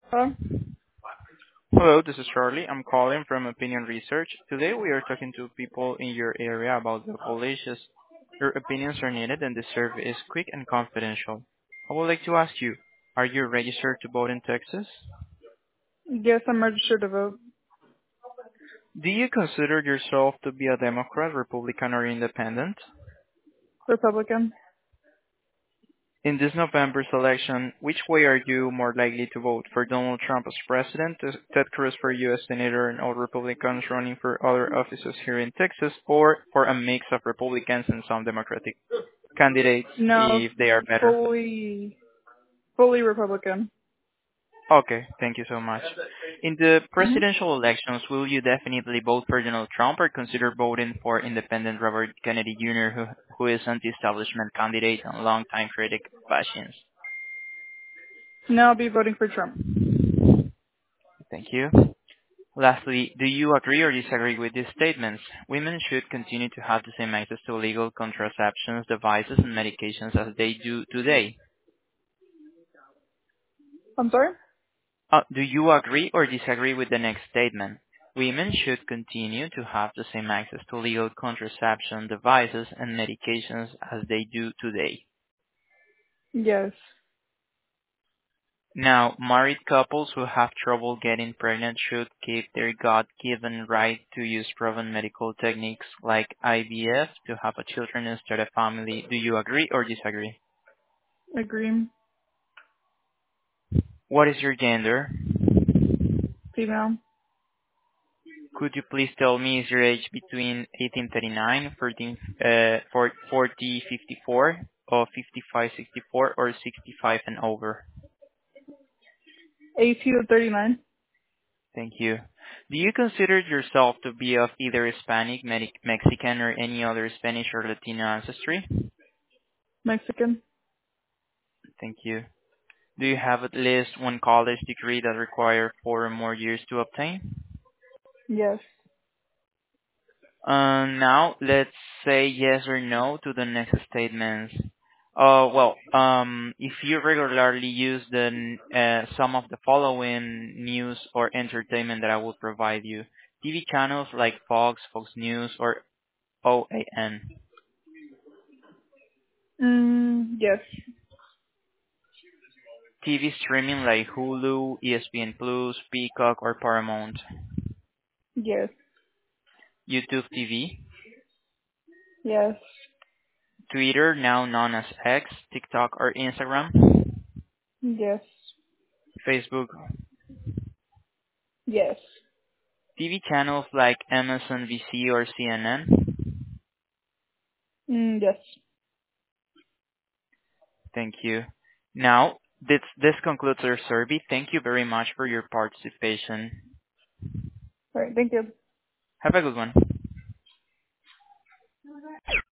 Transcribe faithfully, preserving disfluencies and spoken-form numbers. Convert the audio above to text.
Hello? Hello, this is Charlie. I'm calling from Opinion Research. Today we are talking to people in your area about the colleges. Your opinions are needed and the survey is quick and confidential. I would like to ask you, are you registered to vote in Texas? Yes, I'm registered to vote. Do you consider yourself to be a Democrat, Republican, or Independent? Republican. In this November's election, which way are you more likely to vote? For Donald Trump as president, Ted Cruz for U S Senator, and all Republicans running for other offices here in Texas, or for a mix of Republicans and some Democratic candidates No, if they are better? fully, fully Republican. Okay, thank you so much. In the hmm presidential elections, will you definitely vote for Donald Trump or consider voting for independent Robert Kennedy Junior, who, who is anti-establishment candidate and longtime critic of vaccines? Now I'll be voting for Trump. Thank you. Lastly, do you agree or disagree with these statements? Women should continue to have the same access to legal contraceptions, devices, and medications as they do today. I'm sorry? Uh, do you agree or disagree with the next statement? Women should continue to have the same access to legal contraception, devices, and medications as they do today. Yes. Now, married couples who have trouble getting pregnant should keep their God-given right to use proven medical techniques like I V F to have a children and start a family. Do you agree or disagree? Agree. What is your gender? Female. Could you please tell me is your age between eighteen thirty-nine, fourteen, uh, forty fifty-four, or fifty-five sixty-four, or sixty-five and over? eighteen to thirty-nine. Thank you. Do you consider yourself to be of either Hispanic, Medi- Mexican, or any other Spanish or Latino ancestry? Mexican. Thank you. Do you have at least one college degree that require four or more years to obtain? Yes. Uh, now, let's say yes or no to the next statements. Uh, well, um, if you regularly use the uh, some of the following news or entertainment that I will provide you, T V channels like Fox, Fox News, or O A N, Mm, yes. T V streaming like Hulu, E S P N Plus, Peacock, or Paramount, Yes. YouTube T V, Yes. Twitter, now known as X, TikTok, or Instagram, Yes. Facebook, Yes. T V channels like M S N B C or C N N. Mm, yes. Thank you. Now, this this concludes our survey. Thank you very much for your participation. All right. Thank you. Have a good one.